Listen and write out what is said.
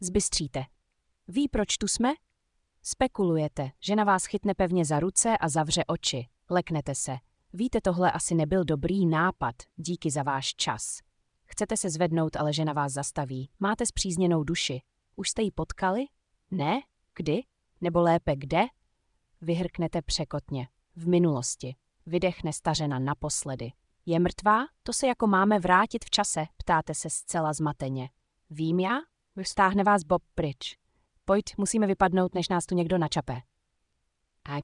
Zbystříte. Ví, proč tu jsme? Spekulujete, že na vás chytne pevně za ruce a zavře oči. Leknete se. Víte, tohle asi nebyl dobrý nápad, díky za váš čas. Chcete se zvednout, ale žena vás zastaví. Máte spřízněnou duši. Už jste ji potkali? Ne? Kdy? Nebo lépe kde? Vyhrknete překotně. V minulosti. Vydechne stařena naposledy. Je mrtvá? To se jako máme vrátit v čase, ptáte se zcela zmateně. Vím já? Vystáhne vás Bob pryč. Pojď, musíme vypadnout, než nás tu někdo načape.